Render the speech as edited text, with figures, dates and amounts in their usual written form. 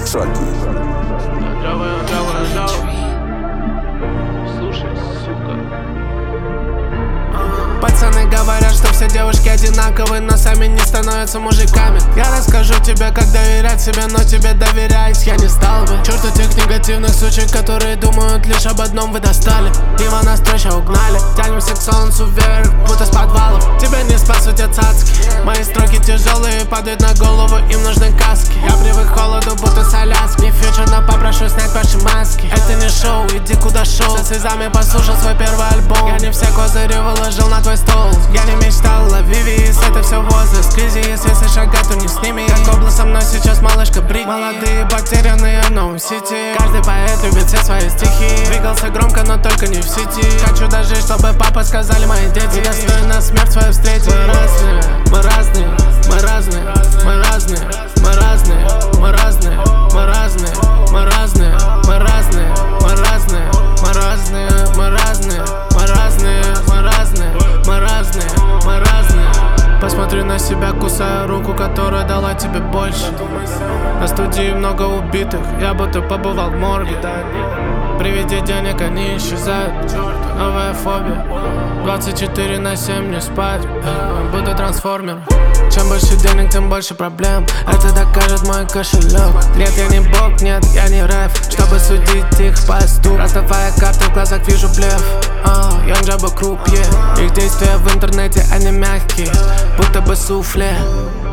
Шаки. Слушай, сука. Пацаны говорят, что все девушки одинаковые, но сами не становятся мужиками. Я расскажу тебе, как доверять себе, но тебе доверяюсь я не стал бы. Черт у тех негативных сучек, которые думают лишь об одном: вы достали. Его нас треща угнали. Тянемся к солнцу вверх, будто с подвалов. Тебя не спасут от цацки. Мои строки тяжелые, падают на голову, им нужны каски. Я привык к холоду, будто с Аляски. Не фьючер, но попрошу снять ваши маски. Это не шоу, иди куда шоу. Со слезами послушал свой первый альбом. Я не все козыри выложил на твой стол. Я не мечтал о Вивис, это все возраст кризис. Если шагать, то не с ними. Как область со мной сейчас малышка Брит. Молодые потерянные в новом сити. Каждый поэт любит все свои стихи. Двигался громко, но только не в сети. Хочу дожить, чтобы папа сказали мои дети. Недостойна смерть свою встретить. Мы разные, мы разные, мы разные, мы разные, мы разные, мы разные, мы разные, мы разные, мы разные, мы разные, мы разные, мы разные, мы разные, мы разные, мы разные. Посмотри на себя, кусая руку, которая дала тебе больше. На студии много убитых, я будто побывал в морге. При виде денег они исчезают. Новая фобия. 24/7 не спать, буду трансформером. Чем больше денег, тем больше проблем. Это докажет мой кошелек. Нет, я не бог, нет, я не рэп, чтобы судить их по посту. Расставая карты, в глазах вижу блеф. Young Jabba крупье. Их действия в интернете, они мягкие, будто бы суфле.